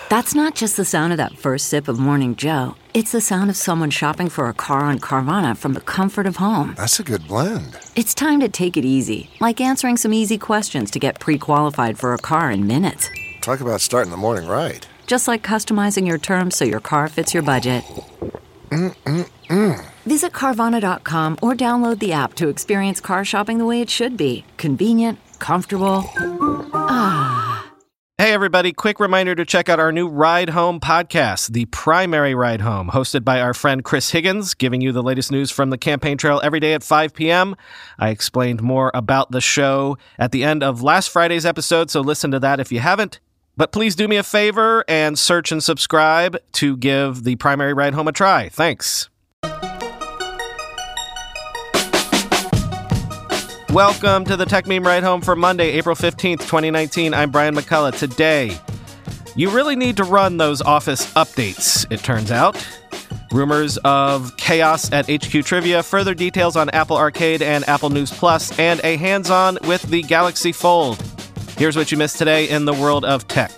That's not just the sound of that first sip of Morning Joe. It's the sound of someone shopping for a car on Carvana from the comfort of home. That's a good blend. It's time to take it easy, like answering some easy questions to get pre-qualified for a car in minutes. Talk about starting the morning right. Just like customizing your terms so your car fits your budget. Visit Carvana.com or download the app to experience car shopping the way it should be. Convenient, comfortable. Hey, everybody, quick reminder to check out our new Ride Home podcast, The Primary Ride Home, hosted by our friend Chris Higgins, giving you the latest news from the campaign trail every day at 5 p.m. I explained more about the show at the end of last Friday's episode, so listen to that if you haven't. But please do me a favor and search and subscribe to give The Primary Ride Home a try. Thanks. Welcome to the Tech Meme Ride Home for Monday, April 15th, 2019. I'm Brian McCullough. Today, you really need to run those Office updates, it turns out. Rumors of chaos at HQ Trivia, further details on Apple Arcade and Apple News Plus, and a hands-on with the Galaxy Fold. Here's what you missed today in the world of tech.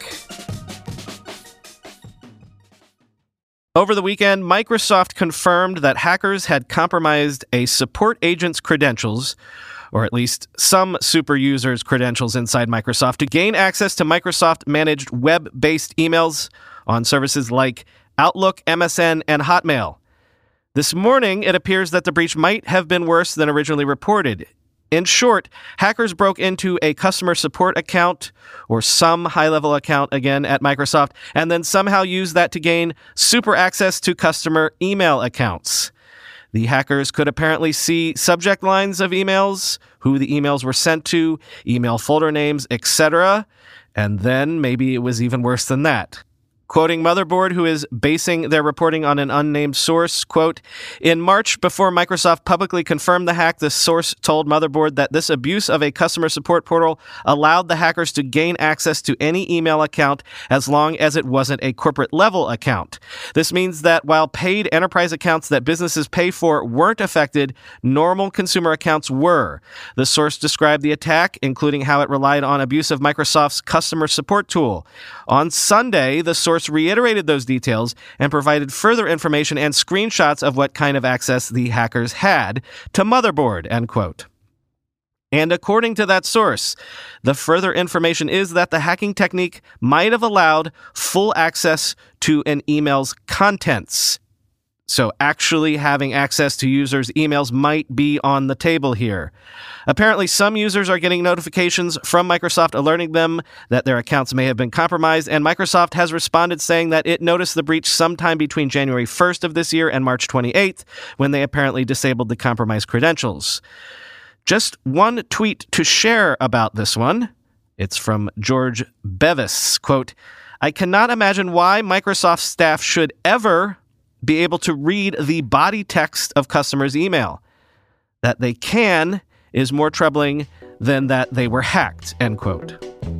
Over the weekend, Microsoft confirmed that hackers had compromised a support agent's credentials, or at least some super users' credentials inside Microsoft, to gain access to Microsoft-managed web-based emails on services like Outlook, MSN, and Hotmail. This morning, it appears that the breach might have been worse than originally reported. In short, hackers broke into a customer support account, or some high-level account again at Microsoft, and then somehow used that to gain super access to customer email accounts. The hackers could apparently see subject lines of emails, who the emails were sent to, email folder names, etc. And then maybe it was even worse than that. Quoting Motherboard, who is basing their reporting on an unnamed source, quote, "In March, before Microsoft publicly confirmed the hack, the source told Motherboard that this abuse of a customer support portal allowed the hackers to gain access to any email account as long as it wasn't a corporate-level account. This means that while paid enterprise accounts that businesses pay for weren't affected, normal consumer accounts were." The source described the attack, including how it relied on abuse of Microsoft's customer support tool. On Sunday, the source reiterated those details and provided further information and screenshots of what kind of access the hackers had to Motherboard, end quote. And according to that source, the further information is that the hacking technique might have allowed full access to an email's contents. So actually having access to users' emails might be on the table here. Apparently, some users are getting notifications from Microsoft alerting them that their accounts may have been compromised, and Microsoft has responded saying that it noticed the breach sometime between January 1st of this year and March 28th, when they apparently disabled the compromised credentials. Just one tweet to share about this one. It's from George Bevis, quote, "I cannot imagine why Microsoft staff should ever be able to read the body text of customers' email. That they can is more troubling than that they were hacked," end quote.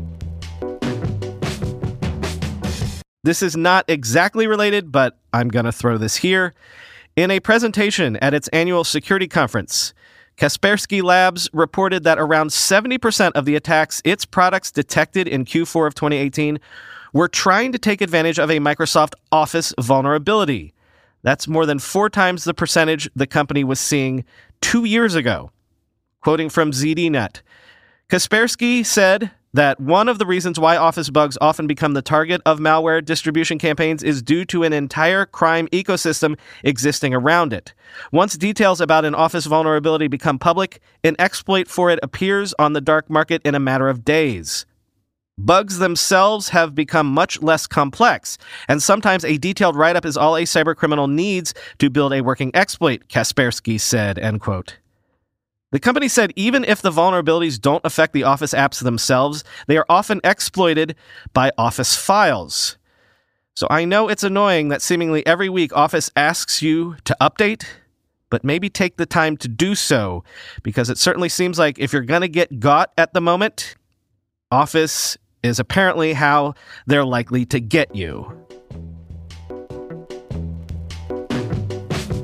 This is not exactly related, but I'm going to throw this here. In a presentation at its annual security conference, Kaspersky Labs reported that around 70% of the attacks its products detected in Q4 of 2018 were trying to take advantage of a Microsoft Office vulnerability. That's more than 4 times the percentage the company was seeing 2 years ago. Quoting from ZDNet, Kaspersky said that one of the reasons why Office bugs often become the target of malware distribution campaigns is due to an entire crime ecosystem existing around it. Once details about an Office vulnerability become public, an exploit for it appears on the dark market in a matter of days. Bugs themselves have become much less complex, and sometimes a detailed write-up is all a cybercriminal needs to build a working exploit, Kaspersky said, end quote. The company said even if the vulnerabilities don't affect the Office apps themselves, they are often exploited by Office files. So I know it's annoying that seemingly every week Office asks you to update, but maybe take the time to do so, because it certainly seems like if you're going to get got at the moment, Office is apparently how they're likely to get you.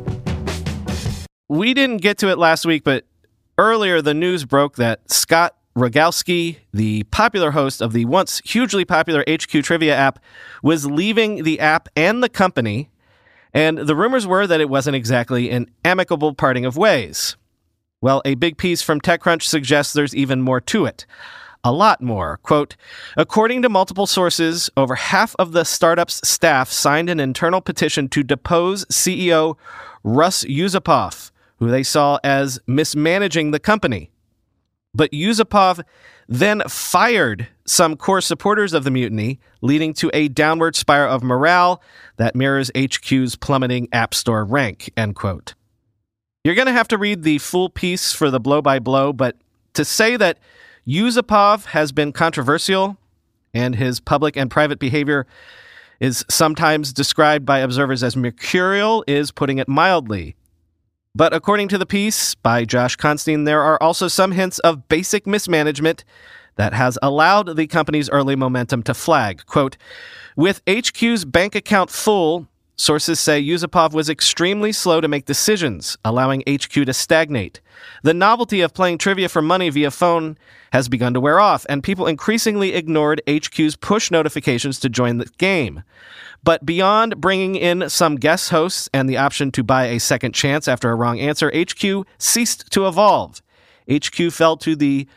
We didn't get to it last week, but earlier the news broke that Scott Rogalski, the popular host of the once hugely popular HQ Trivia app, was leaving the app and the company, and the rumors were that it wasn't exactly an amicable parting of ways. Well, a big piece from TechCrunch suggests there's even more to it. A lot more. Quote, according to multiple sources, over half of the startup's staff signed an internal petition to depose CEO Russ Yusupov, who they saw as mismanaging the company. But Yusupov then fired some core supporters of the mutiny, leading to a downward spiral of morale that mirrors HQ's plummeting App Store rank, end quote. You're going to have to read the full piece for the blow-by-blow, but to say that Yusupov has been controversial and his public and private behavior is sometimes described by observers as mercurial is putting it mildly. But according to the piece by Josh Constine, there are also some hints of basic mismanagement that has allowed the company's early momentum to flag. Quote, with HQ's bank account full, sources say Yusupov was extremely slow to make decisions, allowing HQ to stagnate. The novelty of playing trivia for money via phone has begun to wear off, and people increasingly ignored HQ's push notifications to join the game. But beyond bringing in some guest hosts and the option to buy a second chance after a wrong answer, HQ ceased to evolve. HQ fell to the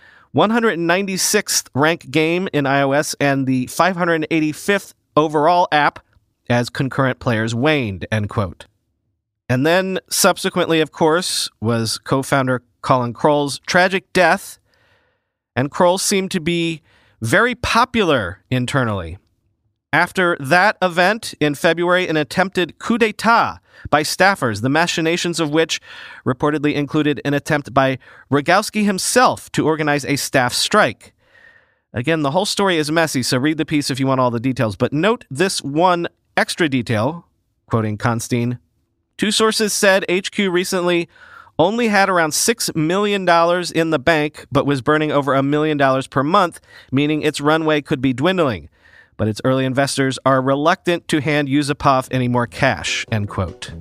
196th rank game in iOS and the 585th overall app as concurrent players waned, end quote. And then, subsequently, of course, was co-founder Colin Kroll's tragic death, and Kroll seemed to be very popular internally. After that event in February, an attempted coup d'etat by staffers, the machinations of which reportedly included an attempt by Rogalski himself to organize a staff strike. Again, the whole story is messy, so read the piece if you want all the details, but note this one extra detail, quoting Constine. Two sources said HQ recently only had around $6 million in the bank, but was burning over $1 million per month, meaning its runway could be dwindling. But its early investors are reluctant to hand Yusupov any more cash, end quote.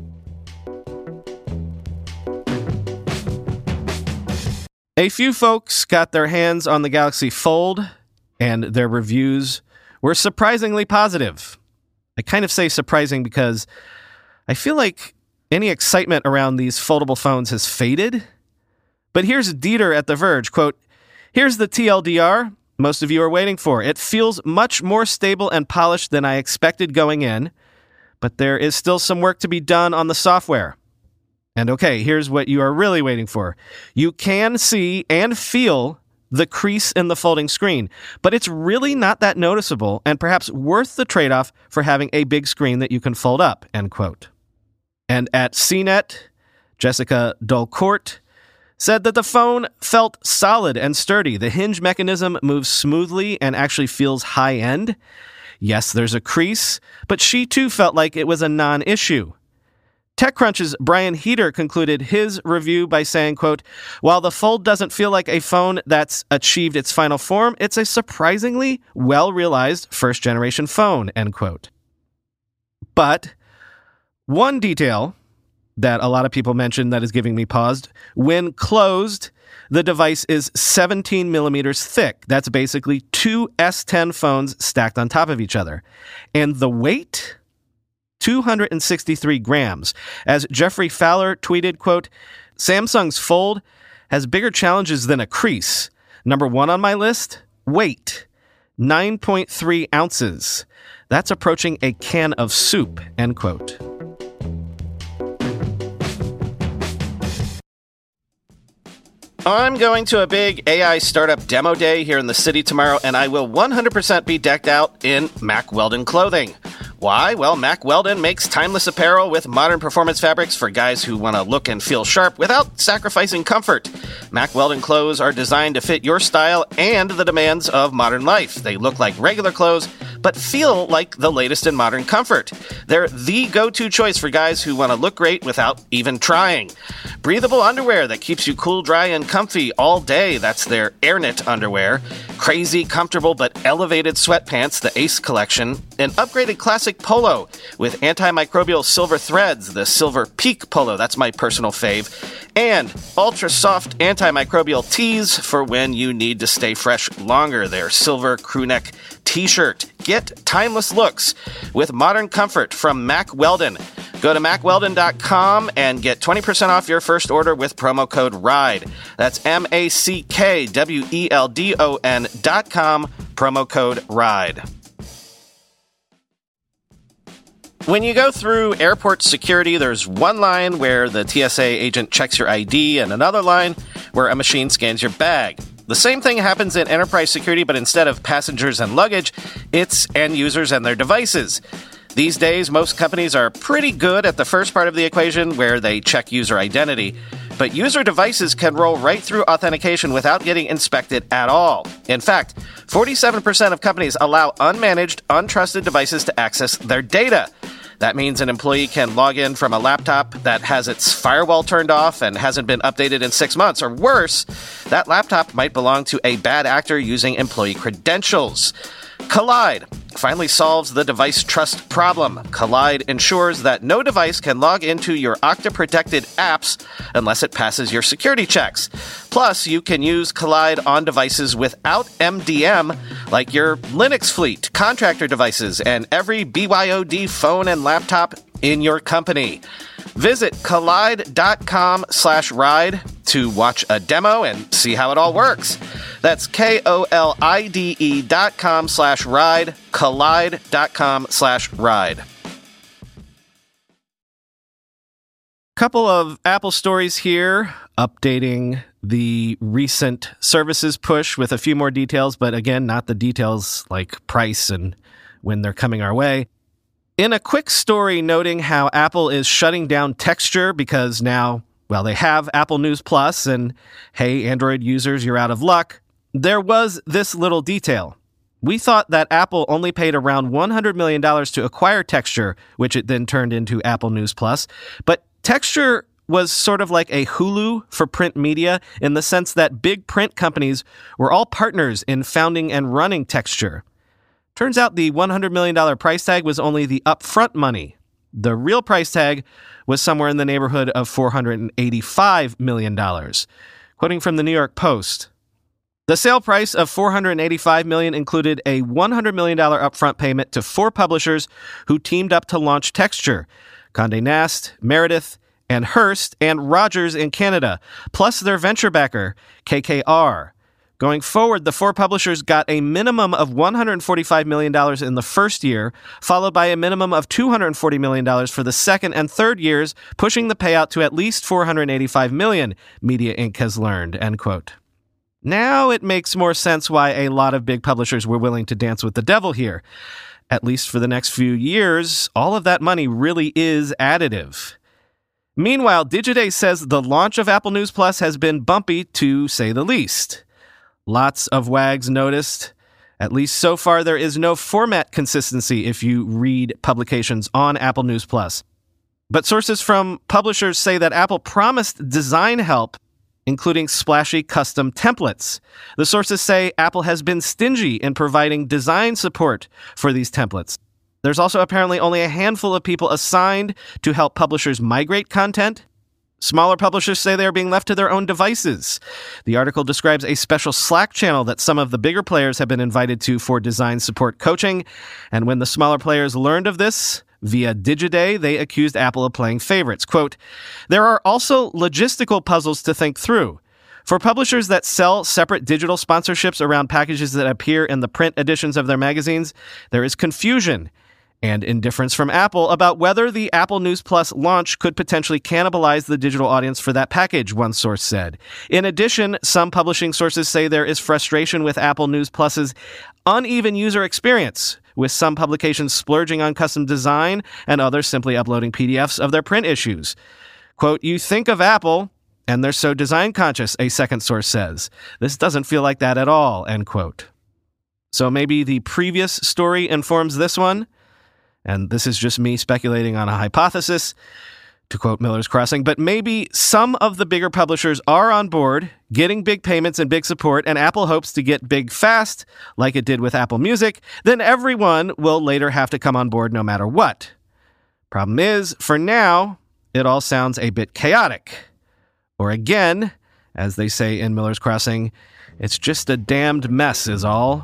A few folks got their hands on the Galaxy Fold, and their reviews were surprisingly positive. I kind of say surprising because I feel like any excitement around these foldable phones has faded. But here's Dieter at The Verge, quote, here's the TLDR most of you are waiting for. It feels much more stable and polished than I expected going in, but there is still some work to be done on the software. And okay, here's what you are really waiting for. You can see and feel the crease in the folding screen, but it's really not that noticeable and perhaps worth the trade-off for having a big screen that you can fold up, end quote. And at CNET, Jessica Dolcourt said that the phone felt solid and sturdy. The hinge mechanism moves smoothly and actually feels high-end. Yes, there's a crease, but she too felt like it was a non-issue. TechCrunch's Brian Heater concluded his review by saying, quote, while the Fold doesn't feel like a phone that's achieved its final form, it's a surprisingly well-realized first-generation phone, end quote. But one detail that a lot of people mentioned that is giving me pause, when closed, the device is 17 millimeters thick. That's basically two S10 phones stacked on top of each other. And the weight? 263 grams. As Jeffrey Fowler tweeted, quote, Samsung's Fold has bigger challenges than a crease. Number one on my list, weight, 9.3 ounces. That's approaching a can of soup, end quote. I'm going to a big AI startup demo day here in the city tomorrow, and I will 100% be decked out in Mack Weldon clothing. Why? Well, Mack Weldon makes timeless apparel with modern performance fabrics for guys who want to look and feel sharp without sacrificing comfort. Mack Weldon clothes are designed to fit your style and the demands of modern life. They look like regular clothes, but feel like the latest in modern comfort. They're the go-to choice for guys who want to look great without even trying. Breathable underwear that keeps you cool, dry, and comfy all day. That's their AirKnit underwear. Crazy, comfortable, but elevated sweatpants, the Ace collection. An upgraded classic polo with antimicrobial silver threads, the Silver Peak polo. That's my personal fave. And ultra soft antimicrobial tees for when you need to stay fresh longer. Their silver crewneck t-shirt. Get timeless looks with modern comfort from Mack Weldon. Go to MackWeldon.com and get 20% off your first order with promo code RIDE. That's MackWeldon.com, promo code RIDE. When you go through airport security, there's one line where the TSA agent checks your ID and another line where a machine scans your bag. The same thing happens in enterprise security, but instead of passengers and luggage, it's end users and their devices. These days, most companies are pretty good at the first part of the equation where they check user identity, but user devices can roll right through authentication without getting inspected at all. In fact, 47% of companies allow unmanaged, untrusted devices to access their data. That means an employee can log in from a laptop that has its firewall turned off and hasn't been updated in 6 months. Or worse, that laptop might belong to a bad actor using employee credentials. Kolide finally solves the device trust problem. Kolide ensures that no device can log into your Okta-protected apps unless it passes your security checks. Plus, you can use Kolide on devices without MDM, like your Linux fleet, contractor devices, and every BYOD phone and laptop in your company. Visit Kolide.com/ride to watch a demo and see how it all works. That's KOLIDE.com/ride, Kolide.com/ride. Couple of Apple stories here, updating the recent services push with a few more details, but again, not the details like price and when they're coming our way. In a quick story noting how Apple is shutting down Texture because now, well, they have Apple News Plus, and hey, Android users, you're out of luck, there was this little detail. We thought that Apple only paid around $100 million to acquire Texture, which it then turned into Apple News Plus, but Texture was sort of like a Hulu for print media in the sense that big print companies were all partners in founding and running Texture. Turns out the $100 million price tag was only the upfront money. The real price tag was somewhere in the neighborhood of $485 million. Quoting from the New York Post, the sale price of $485 million included a $100 million upfront payment to 4 publishers who teamed up to launch Texture: Condé Nast, Meredith, and Hearst, and Rogers in Canada, plus their venture backer, KKR. Going forward, the 4 publishers got a minimum of $145 million in the first year, followed by a minimum of $240 million for the second and third years, pushing the payout to at least $485 million, Media Inc. has learned, end quote. Now it makes more sense why a lot of big publishers were willing to dance with the devil here. At least for the next few years, all of that money really is additive. Meanwhile, Digiday says the launch of Apple News Plus has been bumpy, to say the least. Lots of wags noticed. At least so far, there is no format consistency if you read publications on Apple News Plus. But sources from publishers say that Apple promised design help, including splashy custom templates. The sources say Apple has been stingy in providing design support for these templates. There's also apparently only a handful of people assigned to help publishers migrate content. Smaller publishers say they are being left to their own devices. The article describes a special Slack channel that some of the bigger players have been invited to for design support coaching. And when the smaller players learned of this, via Digiday, they accused Apple of playing favorites. Quote, there are also logistical puzzles to think through. For publishers that sell separate digital sponsorships around packages that appear in the print editions of their magazines, there is confusion and indifference from Apple about whether the Apple News Plus launch could potentially cannibalize the digital audience for that package, one source said. In addition, some publishing sources say there is frustration with Apple News Plus's uneven user experience, with some publications splurging on custom design and others simply uploading PDFs of their print issues. Quote, you think of Apple, and they're so design conscious, a second source says. This doesn't feel like that at all, end quote. So maybe the previous story informs this one? And this is just me speculating on a hypothesis. to quote Miller's Crossing, but maybe some of the bigger publishers are on board, getting big payments and big support, and Apple hopes to get big fast, like it did with Apple Music, then everyone will later have to come on board no matter what. Problem is, for now, it all sounds a bit chaotic. Or again, as they say in Miller's Crossing, it's just a damned mess is all.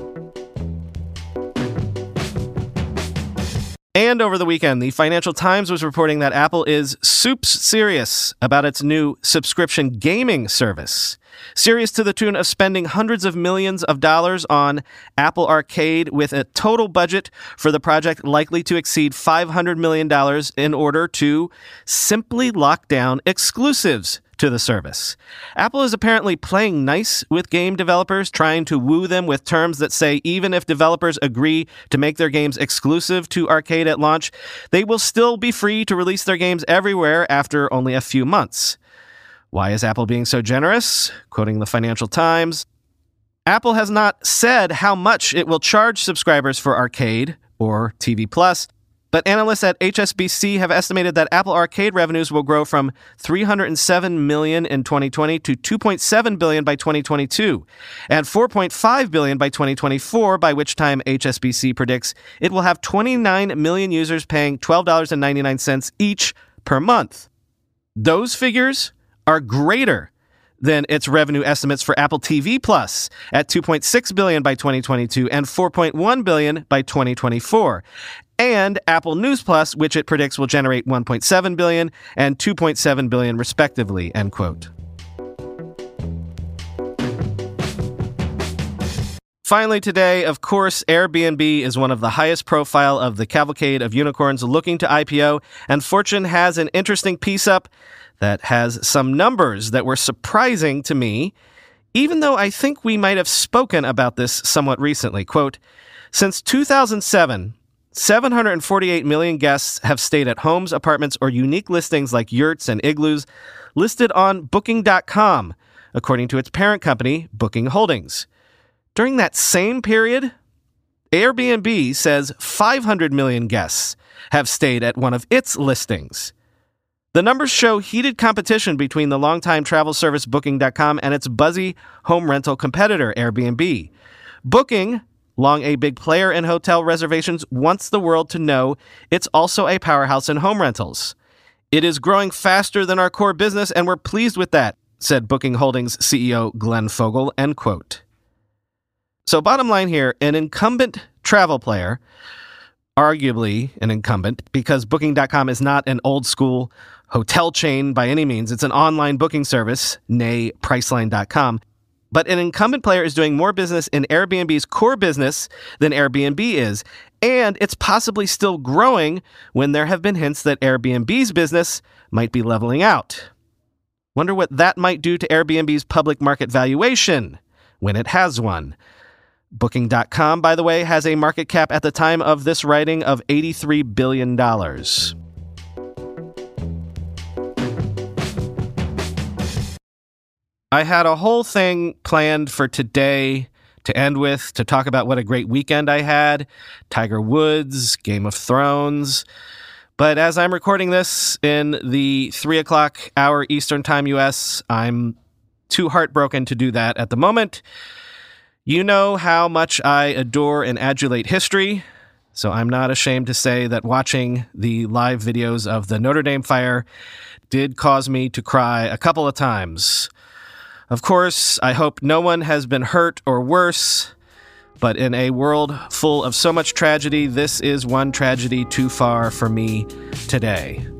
And over the weekend, the Financial Times was reporting that Apple is soups serious about its new subscription gaming service. Serious to the tune of spending hundreds of millions of dollars on Apple Arcade, with a total budget for the project likely to exceed $500 million in order to simply lock down exclusives to the service. Apple is apparently playing nice with game developers, trying to woo them with terms that say even if developers agree to make their games exclusive to Arcade at launch, they will still be free to release their games everywhere after only a few months. Why is Apple being so generous? Quoting the Financial Times, Apple has not said how much it will charge subscribers for Arcade or TV Plus, but analysts at HSBC have estimated that Apple Arcade revenues will grow from $307 million in 2020 to $2.7 billion by 2022, and $4.5 billion by 2024, by which time HSBC predicts it will have 29 million users paying $12.99 each per month. Those figures are greater than its revenue estimates for Apple TV Plus at $2.6 billion by 2022 and $4.1 billion by 2024. And Apple News Plus, which it predicts will generate $1.7 billion and $2.7 billion respectively, end quote. Finally today, of course, Airbnb is one of the highest profile of the cavalcade of unicorns looking to IPO, and Fortune has an interesting piece up that has some numbers that were surprising to me, even though I think we might have spoken about this somewhat recently. Quote, since 2007, 748 million guests have stayed at homes, apartments, or unique listings like yurts and igloos listed on Booking.com, according to its parent company, Booking Holdings. During that same period, Airbnb says 500 million guests have stayed at one of its listings. The numbers show heated competition between the longtime travel service Booking.com and its buzzy home rental competitor, Airbnb. Booking, long a big player in hotel reservations, wants the world to know it's also a powerhouse in home rentals. It is growing faster than our core business, and we're pleased with that, said Booking Holdings CEO Glenn Fogel, end quote. So bottom line here, an incumbent travel player, arguably an incumbent, because Booking.com is not an old school hotel chain by any means. It's an online booking service, nay Priceline.com. But an incumbent player is doing more business in Airbnb's core business than Airbnb is, and it's possibly still growing when there have been hints that Airbnb's business might be leveling out. Wonder what that might do to Airbnb's public market valuation when it has one. Booking.com, by the way, has a market cap at the time of this writing of $83 billion. I had a whole thing planned for today to end with, to talk about what a great weekend I had. Tiger Woods, Game of Thrones. But as I'm recording this in the 3 o'clock hour Eastern Time US, I'm too heartbroken to do that at the moment. You know how much I adore and adulate history, so I'm not ashamed to say that watching the live videos of the Notre Dame fire did cause me to cry a couple of times. Of course, I hope no one has been hurt or worse, but in a world full of so much tragedy, this is one tragedy too far for me today.